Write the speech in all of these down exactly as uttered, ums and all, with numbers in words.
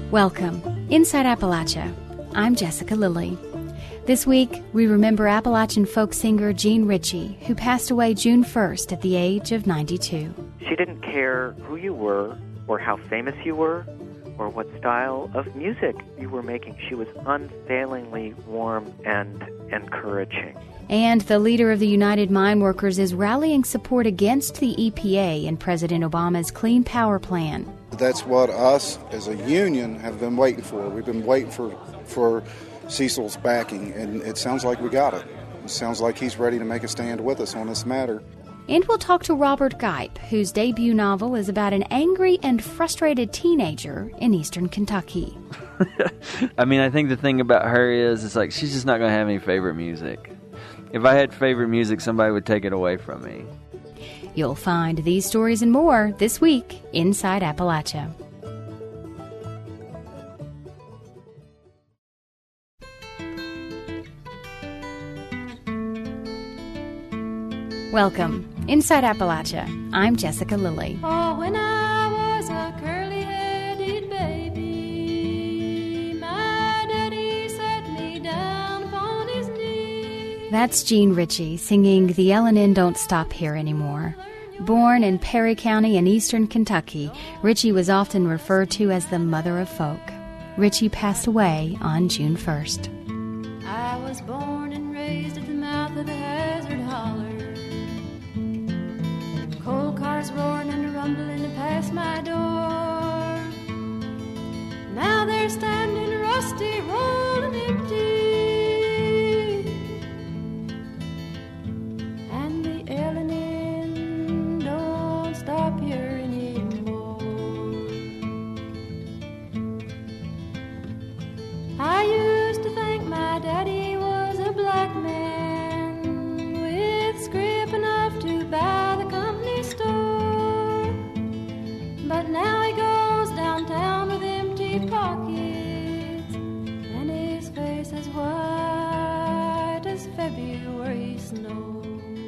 Welcome, Inside Appalachia. I'm Jessica Lilly. This week, we remember Appalachian folk singer Jean Ritchie, who passed away June first at the age of ninety-two. She didn't care who you were, or how famous you were, or what style of music you were making. She was unfailingly warm and encouraging. And the leader of the United Mine Workers is rallying support against the E P A and President Obama's Clean Power Plan. That's what us as a union have been waiting for. We've been waiting for, for Cecil's backing, and it sounds like we got it. It sounds like he's ready to make a stand with us on this matter. And we'll talk to Robert Gipe, whose debut novel is about an angry and frustrated teenager in eastern Kentucky. I mean, I think the thing about her is, it's like she's just not going to have any favorite music. If I had favorite music, somebody would take it away from me. You'll find these stories and more this week Inside Appalachia. Welcome, Inside Appalachia. I'm Jessica Lilly. Oh, when I was a curly-headed baby, my daddy set me down upon his knee. That's Jean Ritchie singing The L and N Don't Stop Here Anymore. Born in Perry County in eastern Kentucky, Ritchie was often referred to as the mother of folk. Ritchie passed away on June first. I was born and raised at the mouth of the Hazard Holler. Coal cars roaring and rumbling past my door. Now they're standing rusty, rolling empty. And the L and N don't stop here anymore. I used to think my daddy was a black man with scrip enough to buy the company store. But now he goes downtown with empty pockets, and his face as white as February snow.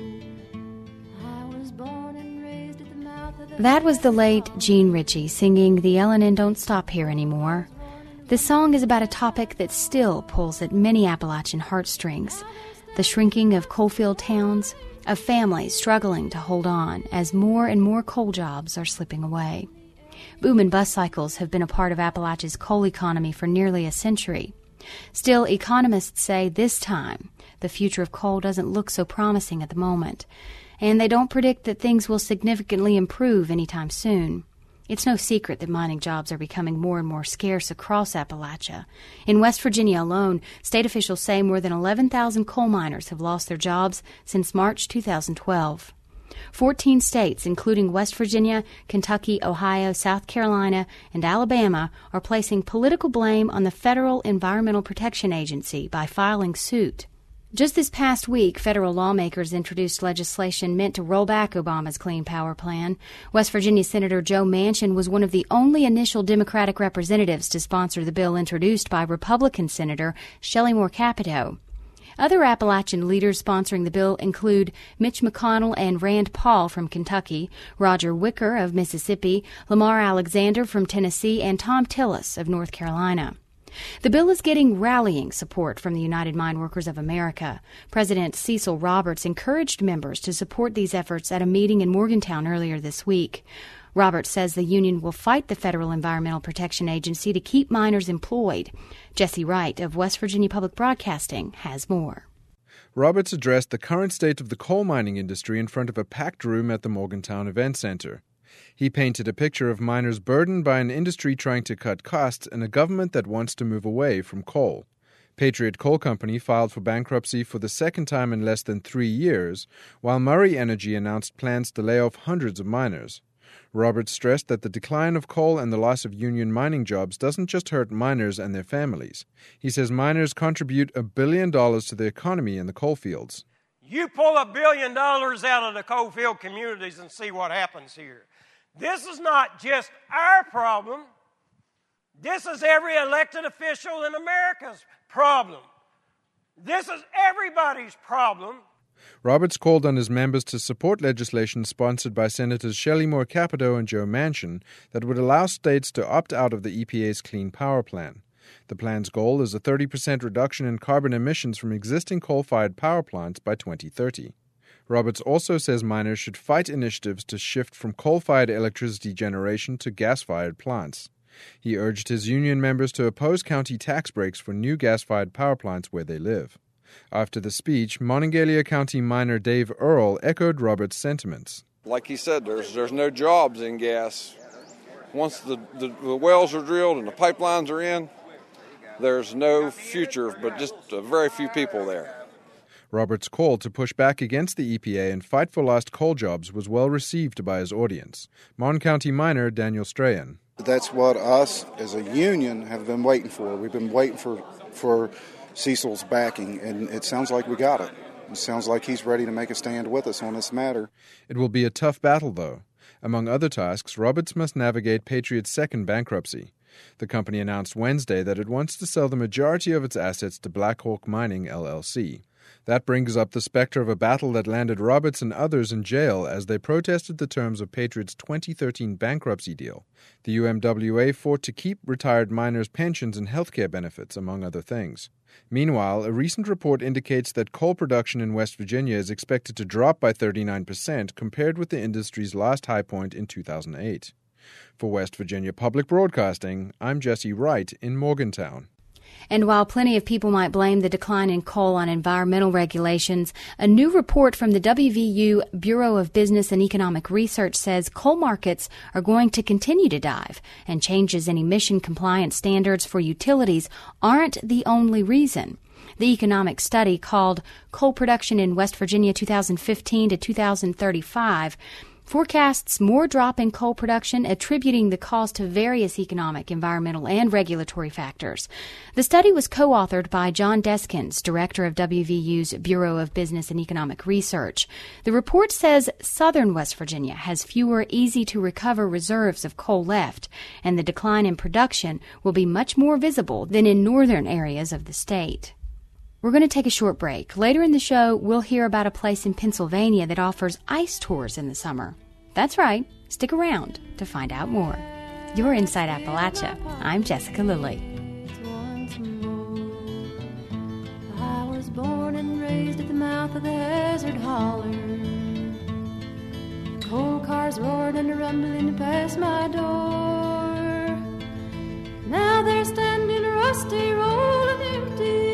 I was born and raised at the mouth of the... That was the late Jean Ritchie singing The L and N Don't Stop Here Anymore. The song is about a topic that still pulls at many Appalachian heartstrings, the shrinking of coalfield towns, of families struggling to hold on as more and more coal jobs are slipping away. Boom and bust cycles have been a part of Appalachia's coal economy for nearly a century. Still, economists say this time the future of coal doesn't look so promising at the moment, and they don't predict that things will significantly improve anytime soon. It's no secret that mining jobs are becoming more and more scarce across Appalachia. In West Virginia alone, state officials say more than eleven thousand coal miners have lost their jobs since March two thousand twelve. Fourteen states, including West Virginia, Kentucky, Ohio, South Carolina, and Alabama, are placing political blame on the Federal Environmental Protection Agency by filing suit. Just this past week, federal lawmakers introduced legislation meant to roll back Obama's Clean Power Plan. West Virginia Senator Joe Manchin was one of the only initial Democratic representatives to sponsor the bill introduced by Republican Senator Shelley Moore Capito. Other Appalachian leaders sponsoring the bill include Mitch McConnell and Rand Paul from Kentucky, Roger Wicker of Mississippi, Lamar Alexander from Tennessee, and Tom Tillis of North Carolina. The bill is getting rallying support from the United Mine Workers of America. President Cecil Roberts encouraged members to support these efforts at a meeting in Morgantown earlier this week. Roberts says the union will fight the Federal Environmental Protection Agency to keep miners employed. Jesse Wright of West Virginia Public Broadcasting has more. Roberts addressed the current state of the coal mining industry in front of a packed room at the Morgantown Event Center. He painted a picture of miners burdened by an industry trying to cut costs and a government that wants to move away from coal. Patriot Coal Company filed for bankruptcy for the second time in less than three years, while Murray Energy announced plans to lay off hundreds of miners. Roberts stressed that the decline of coal and the loss of union mining jobs doesn't just hurt miners and their families. He says miners contribute a billion dollars to the economy in the coal fields. You pull a billion dollars out of the coal field communities and see what happens here. This is not just our problem. This is every elected official in America's problem. This is everybody's problem. Roberts called on his members to support legislation sponsored by Senators Shelley Moore Capito and Joe Manchin that would allow states to opt out of the E P A's Clean Power Plan. The plan's goal is a thirty percent reduction in carbon emissions from existing coal-fired power plants by twenty thirty. Roberts also says miners should fight initiatives to shift from coal-fired electricity generation to gas-fired plants. He urged his union members to oppose county tax breaks for new gas-fired power plants where they live. After the speech, Monongalia County miner Dave Earle echoed Roberts' sentiments. Like he said, there's there's no jobs in gas. Once the, the, the wells are drilled and the pipelines are in, there's no future, but just a very few people there. Roberts' call to push back against the E P A and fight for lost coal jobs was well received by his audience. Mon County miner Daniel Strahan. That's what us as a union have been waiting for. We've been waiting for, for Cecil's backing, and it sounds like we got it. It sounds like he's ready to make a stand with us on this matter. It will be a tough battle, though. Among other tasks, Roberts must navigate Patriot's second bankruptcy. The company announced Wednesday that it wants to sell the majority of its assets to Blackhawk Mining, L L C. That brings up the specter of a battle that landed Roberts and others in jail as they protested the terms of Patriot's twenty thirteen bankruptcy deal. The U M W A fought to keep retired miners' pensions and health care benefits, among other things. Meanwhile, a recent report indicates that coal production in West Virginia is expected to drop by thirty-nine percent compared with the industry's last high point in two thousand eight. For West Virginia Public Broadcasting, I'm Jesse Wright in Morgantown. And while plenty of people might blame the decline in coal on environmental regulations, a new report from the W V U Bureau of Business and Economic Research says coal markets are going to continue to dive, and changes in emission compliance standards for utilities aren't the only reason. The economic study, called Coal Production in West Virginia twenty fifteen to twenty thirty-five, forecasts more drop in coal production, attributing the cause to various economic, environmental, and regulatory factors. The study was co-authored by John Deskins, director of W V U's Bureau of Business and Economic Research. The report says southern West Virginia has fewer easy-to-recover reserves of coal left, and the decline in production will be much more visible than in northern areas of the state. We're going to take a short break. Later in the show, we'll hear about a place in Pennsylvania that offers ice tours in the summer. That's right. Stick around to find out more. You're Inside Appalachia. I'm Jessica Lilly. I was born and raised at the mouth of the Hazard Holler. Coal cars roared and rumbling past my door. Now they're standing rusty, rolling empty.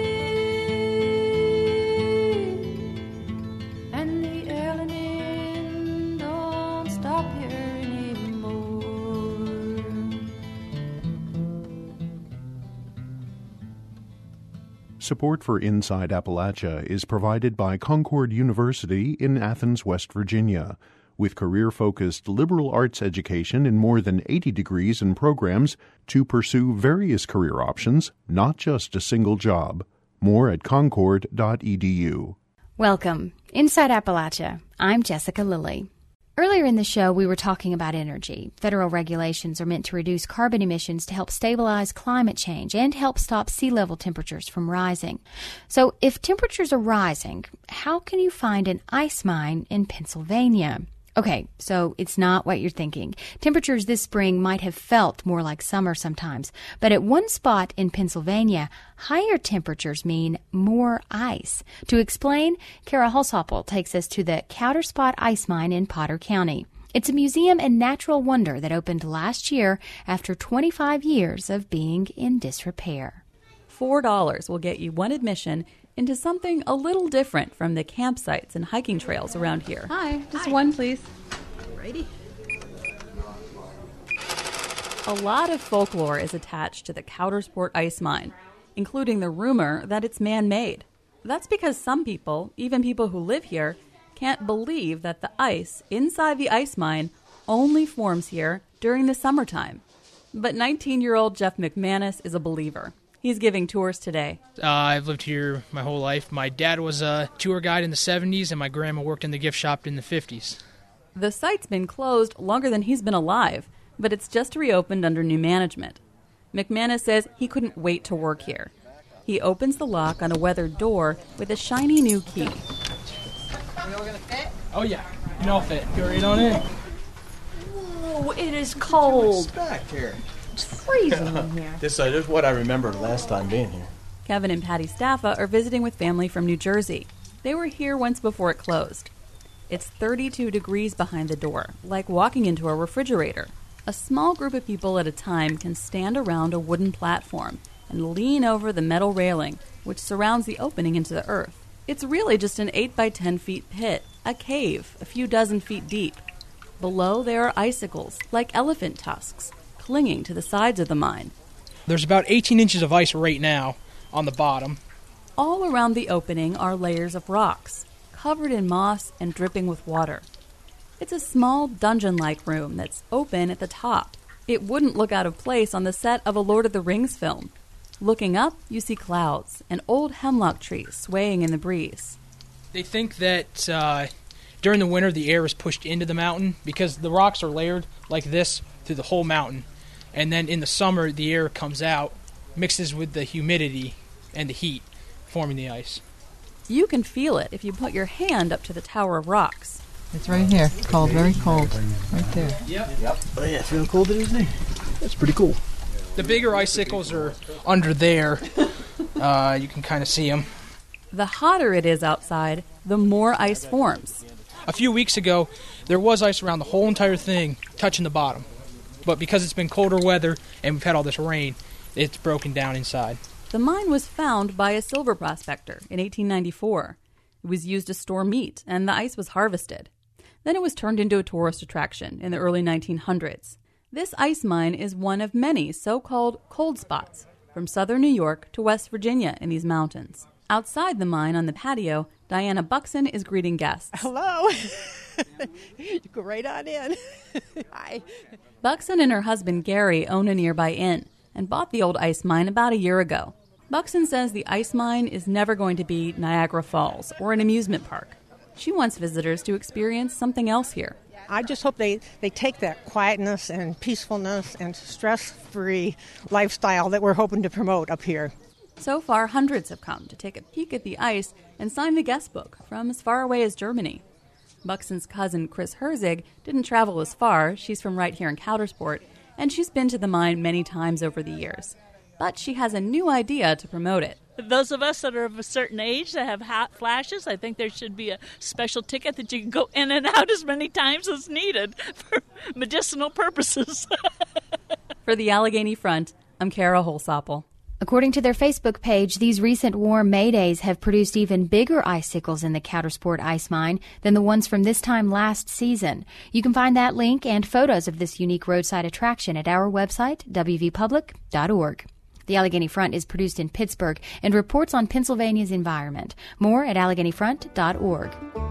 Support for Inside Appalachia is provided by Concord University in Athens, West Virginia. With career-focused liberal arts education in more than eighty degrees and programs to pursue various career options, not just a single job. More at concord dot e d u. Welcome. Inside Appalachia. I'm Jessica Lilly. Earlier in the show, we were talking about energy. Federal regulations are meant to reduce carbon emissions to help stabilize climate change and help stop sea level temperatures from rising. So if temperatures are rising, how can you find an ice mine in Pennsylvania? Okay, so it's not what you're thinking. Temperatures this spring might have felt more like summer sometimes, but at one spot in Pennsylvania, higher temperatures mean more ice. To explain, Kara Holsopple takes us to the Counterspot Ice Mine in Potter County. It's a museum and natural wonder that opened last year after twenty-five years of being in disrepair. Four dollars will get you one admission into something a little different from the campsites and hiking trails around here. Hi, just Hi. one, please. Alrighty. A lot of folklore is attached to the Counterspot Ice Mine, including the rumor that it's man-made. That's because some people, even people who live here, can't believe that the ice inside the ice mine only forms here during the summertime. But nineteen-year-old Jeff McManus is a believer. He's giving tours today. Uh, I've lived here my whole life. My dad was a tour guide in the seventies, and my grandma worked in the gift shop in the fifties. The site's been closed longer than he's been alive, but it's just reopened under new management. McManus says he couldn't wait to work here. He opens the lock on a weathered door with a shiny new key. We all gonna fit? Oh yeah, you all fit. Go right on in. Whoa, it is cold. It's back here. It's freezing in here. This, uh, this is what I remember last time being here. Kevin and Patty Staffa are visiting with family from New Jersey. They were here once before it closed. It's thirty-two degrees behind the door, like walking into a refrigerator. A small group of people at a time can stand around a wooden platform and lean over the metal railing, which surrounds the opening into the earth. It's really just an eight by ten feet pit, a cave, a few dozen feet deep. Below there are icicles, like elephant tusks, clinging to the sides of the mine. There's about eighteen inches of ice right now on the bottom. All around the opening are layers of rocks, covered in moss and dripping with water. It's a small dungeon-like room that's open at the top. It wouldn't look out of place on the set of a Lord of the Rings film. Looking up, you see clouds and old hemlock trees swaying in the breeze. They think that uh, during the winter the air is pushed into the mountain because the rocks are layered like this through the whole mountain. And then in the summer the air comes out, mixes with the humidity and the heat, forming the ice. You can feel it if you put your hand up to the tower of rocks. It's right here. It's cold, very cold. Right there. Yep. Yep. Oh yeah, feeling cold today, isn't it? That's pretty cool. The bigger icicles are under there. Uh, you can kind of see them. The hotter it is outside, the more ice forms. A few weeks ago, there was ice around the whole entire thing, touching the bottom. But because it's been colder weather and we've had all this rain, it's broken down inside. The mine was found by a silver prospector in eighteen ninety-four. It was used to store meat, and the ice was harvested. Then it was turned into a tourist attraction in the early nineteen hundreds. This ice mine is one of many so-called cold spots from southern New York to West Virginia in these mountains. Outside the mine on the patio, Diana Buxton is greeting guests. Hello. You go right on in. Hi. Buxton and her husband Gary own a nearby inn and bought the old ice mine about a year ago. Buxton says the ice mine is never going to be Niagara Falls or an amusement park. She wants visitors to experience something else here. I just hope they, they take that quietness and peacefulness and stress-free lifestyle that we're hoping to promote up here. So far, hundreds have come to take a peek at the ice and sign the guest book from as far away as Germany. Buxton's cousin, Chris Herzig, didn't travel as far. She's from right here in Coudersport, and she's been to the mine many times over the years. But she has a new idea to promote it. Those of us that are of a certain age that have hot flashes, I think there should be a special ticket that you can go in and out as many times as needed for medicinal purposes. For the Allegheny Front, I'm Kara Holsopple. According to their Facebook page, these recent warm May days have produced even bigger icicles in the Coudersport ice mine than the ones from this time last season. You can find that link and photos of this unique roadside attraction at our website, w v public dot org. The Allegheny Front is produced in Pittsburgh and reports on Pennsylvania's environment. More at allegheny front dot org.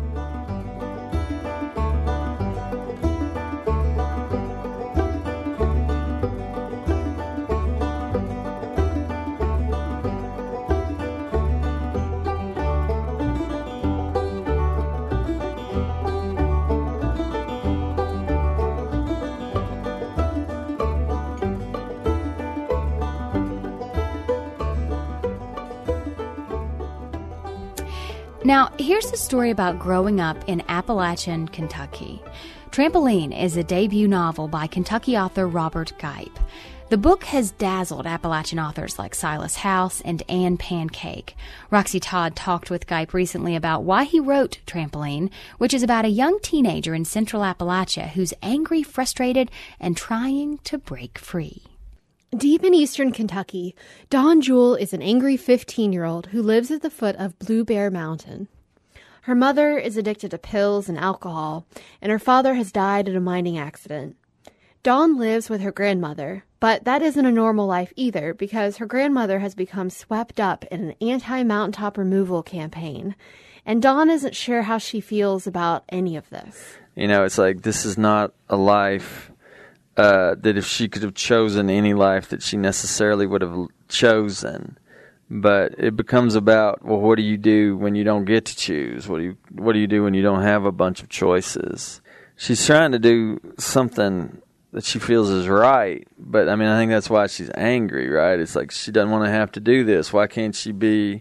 Now, here's a story about growing up in Appalachian, Kentucky. Trampoline is a debut novel by Kentucky author Robert Gipe. The book has dazzled Appalachian authors like Silas House and Anne Pancake. Roxy Todd talked with Gipe recently about why he wrote Trampoline, which is about a young teenager in central Appalachia who's angry, frustrated, and trying to break free. Deep in eastern Kentucky, Dawn Jewell is an angry fifteen-year-old who lives at the foot of Blue Bear Mountain. Her mother is addicted to pills and alcohol, and her father has died in a mining accident. Dawn lives with her grandmother, but that isn't a normal life either because her grandmother has become swept up in an anti-mountaintop removal campaign, and Dawn isn't sure how she feels about any of this. You know, it's like this is not a life Uh, that if she could have chosen any life that she necessarily would have chosen. But it becomes about, well, what do you do when you don't get to choose? What do you what do you do when you don't have a bunch of choices? She's trying to do something that she feels is right, but I mean, I think that's why she's angry, right? It's like she doesn't want to have to do this. Why can't she be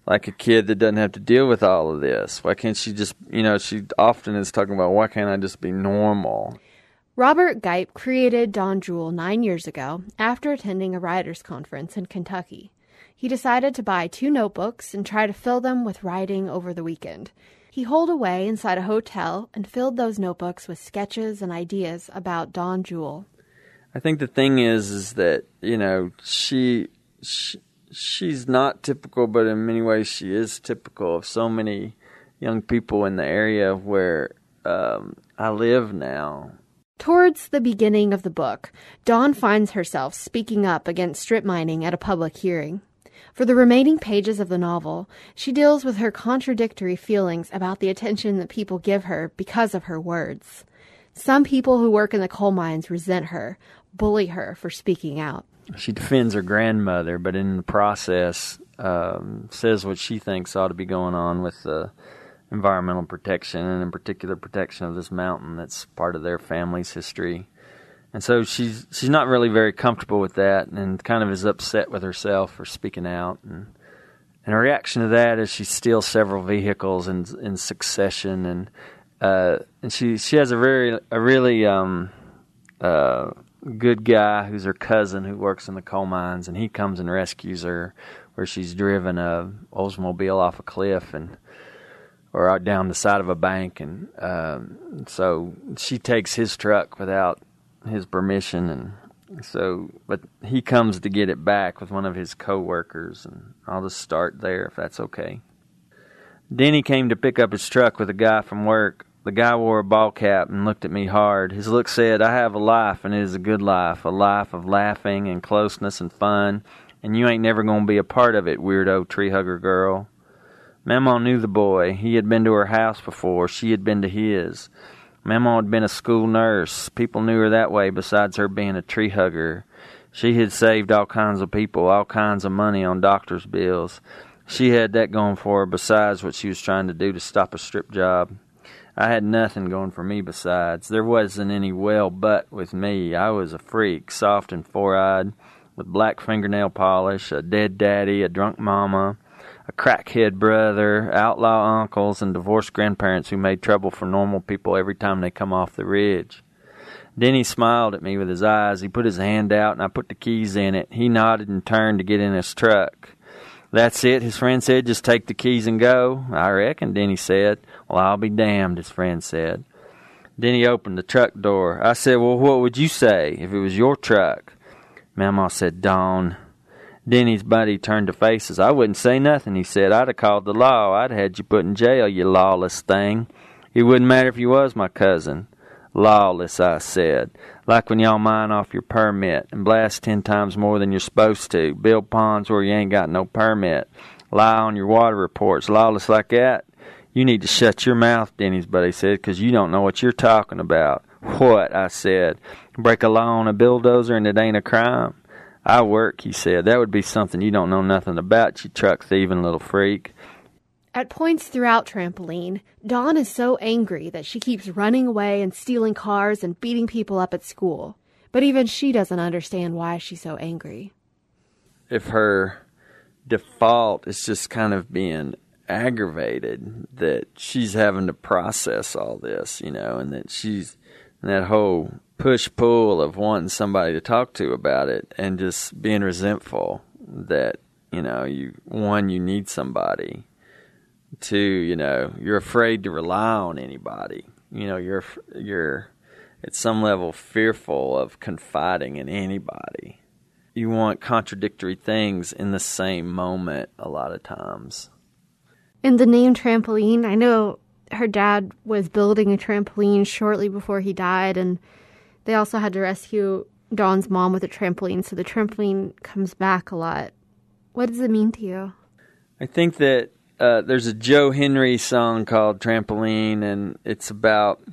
like a kid that doesn't have to deal with all of this? Why can't she just, you know, she often is talking about, why can't I just be normal? Robert Gipe created Don Jewel nine years ago after attending a writers' conference in Kentucky. He decided to buy two notebooks and try to fill them with writing over the weekend. He holed away inside a hotel and filled those notebooks with sketches and ideas about Don Jewel. I think the thing is, is that, you know, she, she she's not typical, but in many ways she is typical of so many young people in the area where um, I live now. Towards the beginning of the book, Dawn finds herself speaking up against strip mining at a public hearing. For the remaining pages of the novel, she deals with her contradictory feelings about the attention that people give her because of her words. Some people who work in the coal mines resent her, bully her for speaking out. She defends her grandmother, but in the process um, says what she thinks ought to be going on with the environmental protection, and in particular protection of this mountain that's part of their family's history. And so she's she's not really very comfortable with that, and kind of is upset with herself for speaking out. And, and her reaction to that is she steals several vehicles in in succession, and uh, and she she has a very a really um, uh, good guy who's her cousin who works in the coal mines, and he comes and rescues her where she's driven a Oldsmobile off a cliff and or out down the side of a bank, and um, so she takes his truck without his permission, and so but he comes to get it back with one of his co-workers, and I'll just start there if that's okay. Denny came to pick up his truck with a guy from work. The guy wore a ball cap and looked at me hard. His look said, I have a life, and it is a good life, a life of laughing and closeness and fun, and you ain't never gonna be a part of it, weirdo tree hugger girl. Mamaw knew the boy. He had been to her house before. She had been to his. Mamaw had been a school nurse. People knew her that way besides her being a tree hugger. She had saved all kinds of people, all kinds of money on doctor's bills. She had that going for her besides what she was trying to do to stop a strip job. I had nothing going for me besides. There wasn't any well butt with me. I was a freak, soft and four-eyed, with black fingernail polish, a dead daddy, a drunk mama, a crackhead brother, outlaw uncles, and divorced grandparents who made trouble for normal people every time they come off the ridge. Denny smiled at me with his eyes. He put his hand out, and I put the keys in it. He nodded and turned to get in his truck. That's it, his friend said. Just take the keys and go. I reckon, Denny said. Well, I'll be damned, his friend said. Denny opened the truck door. I said, well, what would you say if it was your truck? Mamaw said, Dawn. Denny's buddy turned to faces. I wouldn't say nothing, he said. I'd have called the law. I'd have had you put in jail, you lawless thing. It wouldn't matter if you was my cousin. Lawless, I said. Like when y'all mine off your permit and blast ten times more than you're supposed to. Build ponds where you ain't got no permit. Lie on your water reports. Lawless like that? You need to shut your mouth, Denny's buddy said, because you don't know what you're talking about. What? I said. Break a law on a bulldozer and it ain't a crime? I work, he said. That would be something you don't know nothing about, you truck thieving little freak. At points throughout Trampoline, Dawn is so angry that she keeps running away and stealing cars and beating people up at school. But even she doesn't understand why she's so angry. If her default is just kind of being aggravated, that she's having to process all this, you know, and that she's and that whole push-pull of wanting somebody to talk to about it and just being resentful that, you know, you one, you need somebody. Two, you know, you're afraid to rely on anybody. You know, you're you're at some level fearful of confiding in anybody. You want contradictory things in the same moment a lot of times. In the name Trampoline, I know her dad was building a trampoline shortly before he died, and they also had to rescue Dawn's mom with a trampoline, so the trampoline comes back a lot. What does it mean to you? I think that uh, there's a Joe Henry song called Trampoline, and it's about,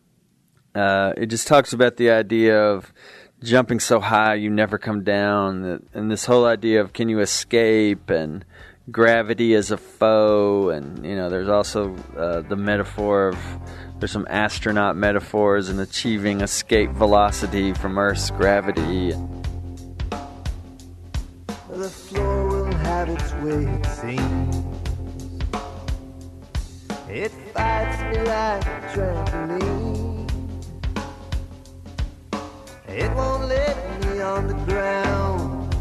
uh, it just talks about the idea of jumping so high you never come down, and this whole idea of can you escape, and gravity as a foe, and, you know, there's also uh, the metaphor of, there's some astronaut metaphors in achieving escape velocity from Earth's gravity. The floor will have its way, it seems. It fights me like a trampoline. It won't let me on the ground.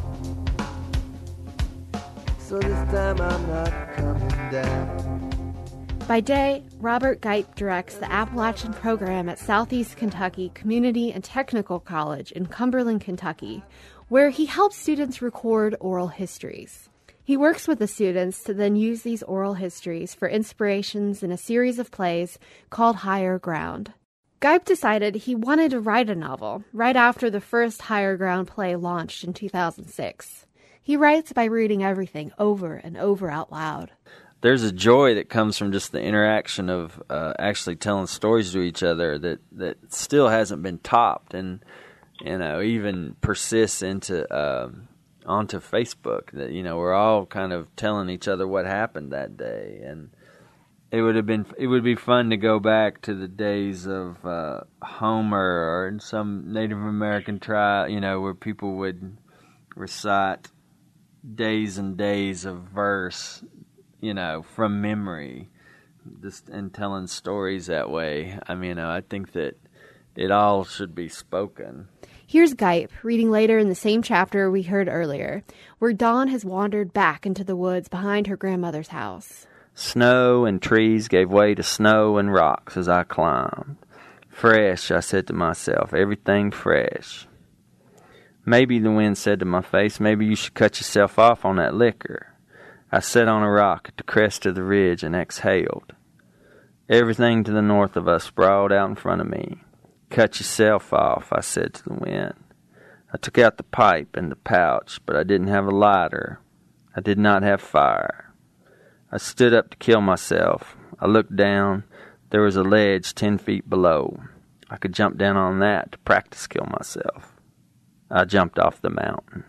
So this time I'm not coming down. By day, Robert Gipe directs the Appalachian program at Southeast Kentucky Community and Technical College in Cumberland, Kentucky, where he helps students record oral histories. He works with the students to then use these oral histories for inspirations in a series of plays called Higher Ground. Gipe decided he wanted to write a novel right after the first Higher Ground play launched in two thousand six. He writes by reading everything over and over out loud. There's a joy that comes from just the interaction of uh, actually telling stories to each other that, that still hasn't been topped, and you know even persists into um, onto Facebook. That you know we're all kind of telling each other what happened that day, and it would have been it would be fun to go back to the days of uh, Homer or in some Native American tribe, you know, where people would recite days and days of verse, you know, from memory, just and telling stories that way. I mean, I think that it all should be spoken. Here's Gipe reading later in the same chapter we heard earlier, where Dawn has wandered back into the woods behind her grandmother's house. Snow and trees gave way to snow and rocks as I climbed. Fresh, I said to myself, everything fresh. Maybe, the wind said to my face, maybe you should cut yourself off on that liquor. I sat on a rock at the crest of the ridge and exhaled. Everything to the north of us sprawled out in front of me. Cut yourself off, I said to the wind. I took out the pipe and the pouch, but I didn't have a lighter. I did not have fire. I stood up to kill myself. I looked down. There was a ledge ten feet below. I could jump down on that to practice kill myself. I jumped off the mountain.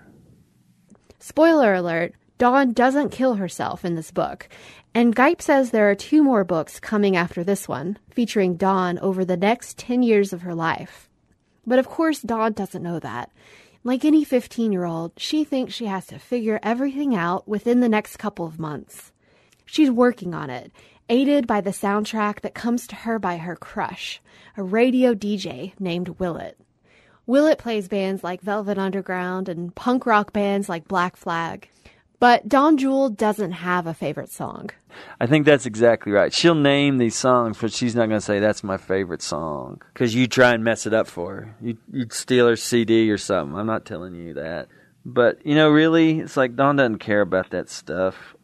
Spoiler alert, Dawn doesn't kill herself in this book, and Gipe says there are two more books coming after this one, featuring Dawn over the next ten years of her life. But of course, Dawn doesn't know that. Like any fifteen-year-old, she thinks she has to figure everything out within the next couple of months. She's working on it, aided by the soundtrack that comes to her by her crush, a radio D J named Willett. Willett plays bands like Velvet Underground and punk rock bands like Black Flag. But Dawn Jewel doesn't have a favorite song. I think that's exactly right. She'll name these songs, but she's not going to say, that's my favorite song. Because you try and mess it up for her. You'd, you'd steal her C D or something. I'm not telling you that. But, you know, really, it's like Dawn doesn't care about that stuff.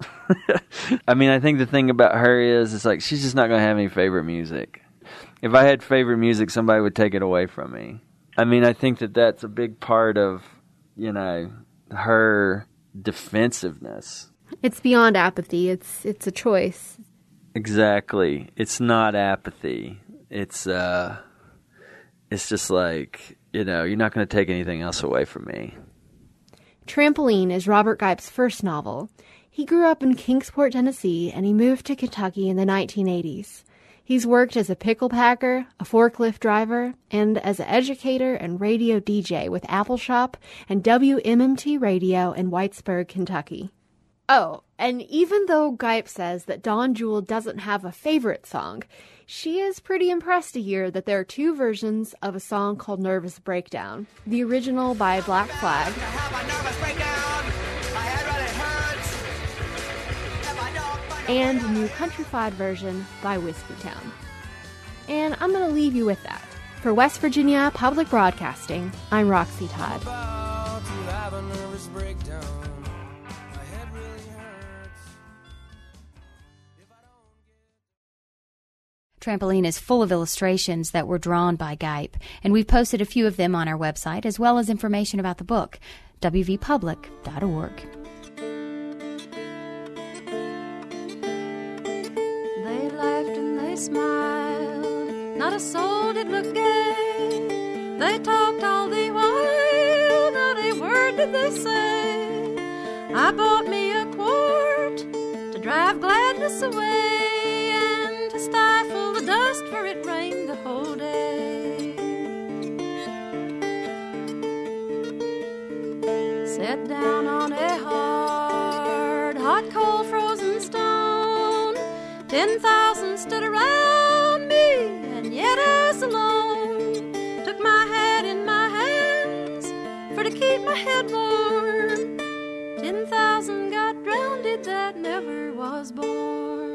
I mean, I think the thing about her is, it's like she's just not going to have any favorite music. If I had favorite music, somebody would take it away from me. I mean, I think that that's a big part of, you know, her defensiveness. It's beyond apathy. It's it's a choice. Exactly. It's not apathy. It's uh, it's just like, you know, you're not going to take anything else away from me. Trampoline is Robert Gipe's first novel. He grew up in Kingsport, Tennessee, and he moved to Kentucky in the nineteen eighties. He's worked as a pickle packer, a forklift driver, and as an educator and radio D J with Apple Shop and W M M T Radio in Whitesburg, Kentucky. Oh, and even though Gipe says that Dawn Jewel doesn't have a favorite song, she is pretty impressed to hear that there are two versions of a song called Nervous Breakdown. The original by Black Flag, and a new countrified version by Whiskeytown. And I'm going to leave you with that. For West Virginia Public Broadcasting, I'm Roxy Todd. Trampoline is full of illustrations that were drawn by Gipe, and we've posted a few of them on our website, as well as information about the book, w v public dot org. Smiled, not a soul did look gay. They talked all the while, not a word did they say. I bought me a quart to drive gladness away and to stifle the dust, for it rained the whole day. Sat down on a hard Ten thousand stood around me, and yet us alone. Took my hat in my hands for to keep my head warm. Ten thousand got drowned that never was born.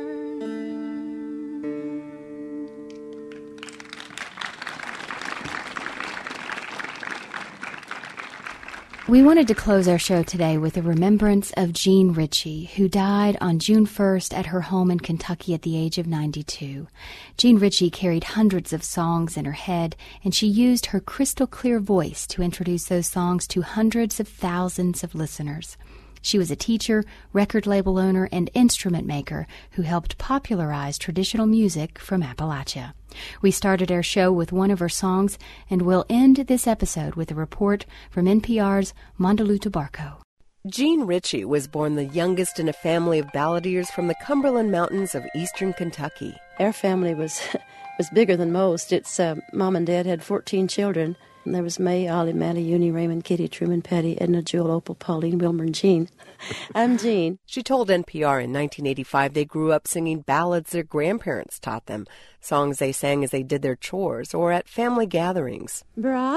We wanted to close our show today with a remembrance of Jean Ritchie, who died on June first at her home in Kentucky at the age of ninety-two. Jean Ritchie carried hundreds of songs in her head, and she used her crystal-clear voice to introduce those songs to hundreds of thousands of listeners. She was a teacher, record label owner, and instrument maker who helped popularize traditional music from Appalachia. We started our show with one of her songs, and we'll end this episode with a report from N P R's Mandalou Tabarco. Jean Ritchie was born the youngest in a family of balladeers from the Cumberland Mountains of eastern Kentucky. Our family was was bigger than most. It's uh, Mom and Dad had fourteen children. And there was May, Ollie, Maddie, Uni, Raymond, Kitty, Truman, Patty, Edna, Jewel, Opal, Pauline, Wilmer, and Jean. I'm Jean. She told N P R in nineteen eighty-five they grew up singing ballads their grandparents taught them, songs they sang as they did their chores or at family gatherings.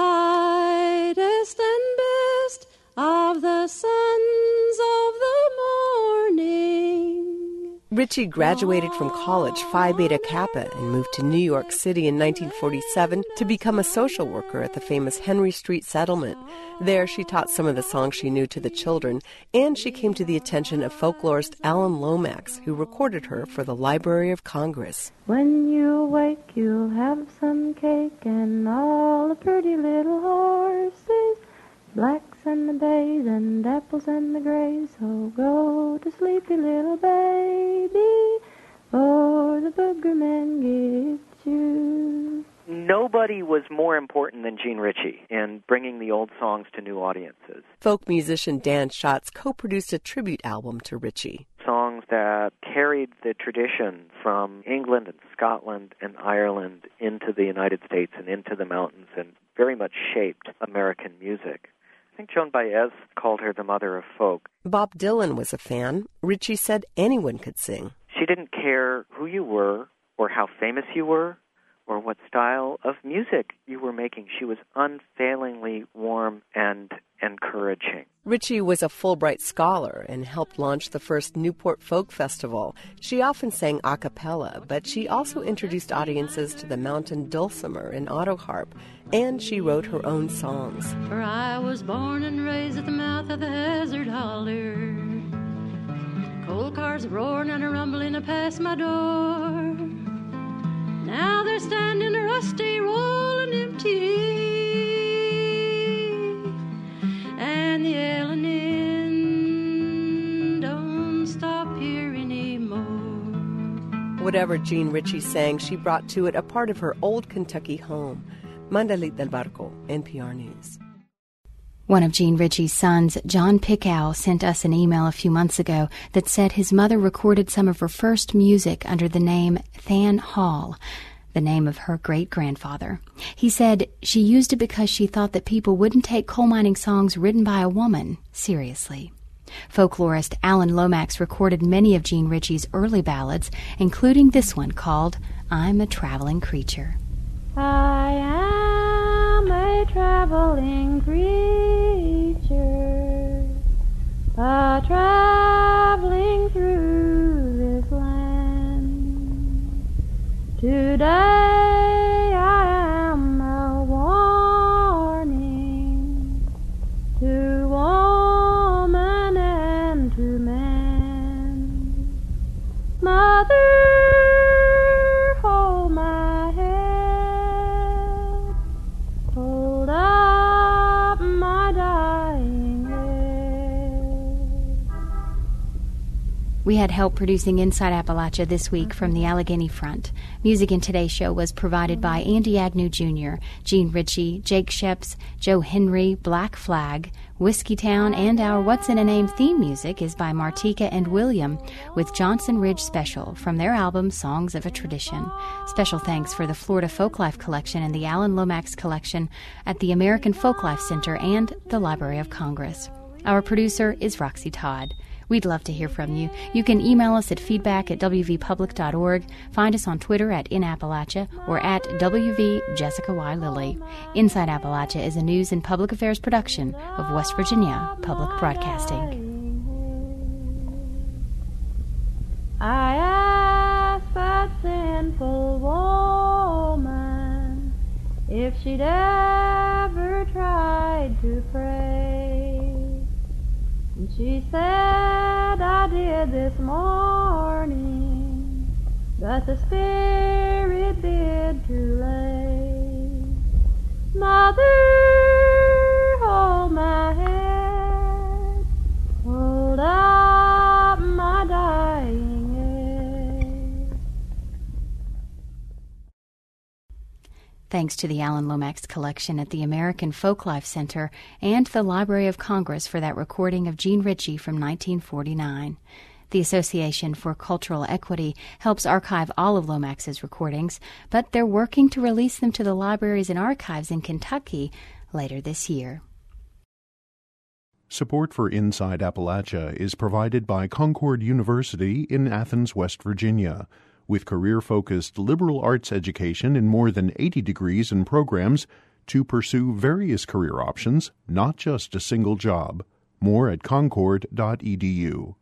Brightest and best of the sons of the morning. Ritchie graduated from college Phi Beta Kappa and moved to New York City in nineteen forty-seven to become a social worker at the famous Henry Street Settlement. There she taught some of the songs she knew to the children, and she came to the attention of folklorist Alan Lomax, who recorded her for the Library of Congress. When you awake, you'll have some cake and all the pretty little horses, blacks and the bays and apples and the grays. So go to sleepy little baby, for the booger man gets you. Nobody was more important than Jean Ritchie in bringing the old songs to new audiences. Folk musician Dan Schatz co-produced a tribute album to Ritchie. Songs that carried the tradition from England and Scotland and Ireland into the United States and into the mountains and very much shaped American music. I think Joan Baez called her the mother of folk. Bob Dylan was a fan. Ritchie said anyone could sing. She didn't care who you were or how famous you were or what style of music you were making. She was unfailingly warm and encouraging. Ritchie was a Fulbright scholar and helped launch the first Newport Folk Festival. She often sang a cappella, but she also introduced audiences to the mountain dulcimer and autoharp, and she wrote her own songs. For I was born and raised at the mouth of the hazard holler. Coal cars roaring and a rumbling past my door. Now they're standing rusty, rolling empty, and the yelling in don't stop here anymore. Whatever Jean Ritchie sang, she brought to it a part of her old Kentucky home. Mandalit del Barco, N P R News. One of Jean Ritchie's sons, John Pickow, sent us an email a few months ago that said his mother recorded some of her first music under the name Than Hall, the name of her great-grandfather. He said she used it because she thought that people wouldn't take coal mining songs written by a woman seriously. Folklorist Alan Lomax recorded many of Jean Ritchie's early ballads, including this one called I'm a Traveling Creature. I am a traveling creature, a traveling through this land. Today I am a warning to woman and to man. Mother, hold my head, hold up my dying head. We had help producing Inside Appalachia this week from the Allegheny Front. Music in today's show was provided by Andy Agnew Junior, Jean Ritchie, Jake Sheps, Joe Henry, Black Flag, Whiskey Town, and our What's in a Name theme music is by Martika and William with Johnson Ridge Special from their album Songs of a Tradition. Special thanks for the Florida Folklife Collection and the Alan Lomax Collection at the American Folklife Center and the Library of Congress. Our producer is Roxy Todd. We'd love to hear from you. You can email us at feedback at w v public dot org, find us on Twitter at In Appalachia, or at W V Jessica Y. Lilly. Inside Appalachia is a news and public affairs production of West Virginia Public Broadcasting. I asked that sinful woman if she'd ever tried to pray. And she said, I did this morning, but the Spirit bid too late. Mother, hold my head, hold up my dying. Thanks to the Alan Lomax Collection at the American Folklife Center and the Library of Congress for that recording of Gene Ritchie from nineteen forty-nine. The Association for Cultural Equity helps archive all of Lomax's recordings, but they're working to release them to the libraries and archives in Kentucky later this year. Support for Inside Appalachia is provided by Concord University in Athens, West Virginia. With career-focused liberal arts education in more than eighty degrees and programs to pursue various career options, not just a single job. More at concord dot e d u.